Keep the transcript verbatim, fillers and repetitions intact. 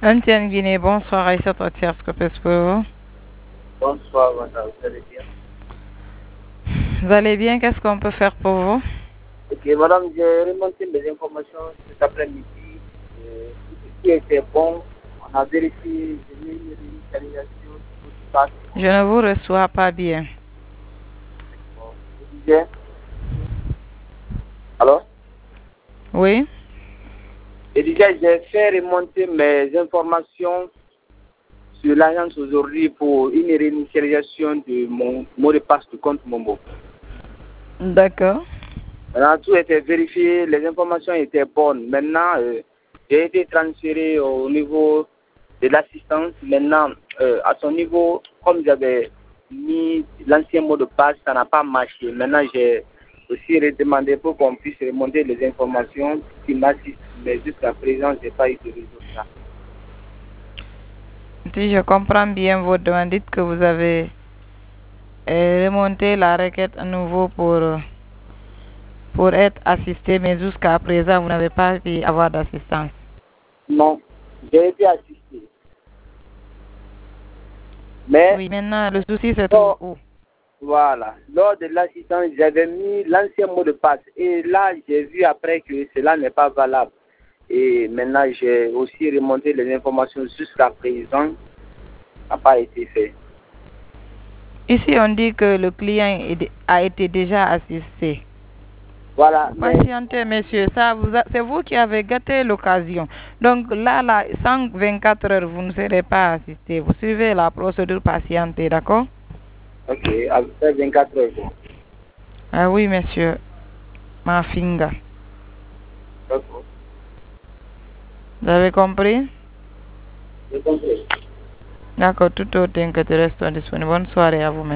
Antienne Guinée, bonsoir Aïssa Toitière, ce que peut pour vous? Bonsoir, madame, vous allez bien? Vous allez bien? Qu'est-ce qu'on peut faire pour vous? Ok, madame, j'ai remonté mes informations cet après-midi. Euh, tout ce qui était bon, on a vérifié, j'ai mis une réinitialisation, tout se passe. Je ne vous reçois pas bien. Bon, je disais. Alors? Oui? Je disais, j'ai fait remonter mes informations sur l'agence aujourd'hui pour une réinitialisation de mon mot de passe de compte Momo. D'accord. Maintenant, tout était vérifié, les informations étaient bonnes. Maintenant, euh, j'ai été transféré au niveau de l'assistance. Maintenant, euh, à son niveau, comme j'avais mis l'ancien mot de passe, ça n'a pas marché. Maintenant, j'ai aussi redemandé pour qu'on puisse remonter les informations qui m'assistent. Mais jusqu'à présent, je n'ai pas eu de résultat. Si je comprends bien votre demande, dites que vous avez euh, remonté la requête à nouveau pour, euh, pour être assisté, mais jusqu'à présent, vous n'avez pas pu avoir d'assistance. Non, j'ai été assisté. Mais, Oui, maintenant, le souci, c'est non, où? voilà. Lors de l'assistance, j'avais mis l'ancien mot de passe. Et là, j'ai vu après que cela n'est pas valable. Et maintenant, j'ai aussi remonté les informations jusqu'à présent. Ça n'a pas été fait. Ici, on dit que le client est- a été déjà assisté. Voilà. Mais, Patientez, monsieur, ça vous a- c'est vous qui avez gâté l'occasion. Donc là, là, cent vingt-quatre heures, vous ne serez pas assisté. Vous suivez la procédure patientée, d'accord? ok, après vingt-quatre heures. Bon. Ah oui, monsieur. Ma finga. D'accord. Vous avez compris? J'ai compris. D'accord, tout autre que tu restes disponible. Bonne soirée à vous,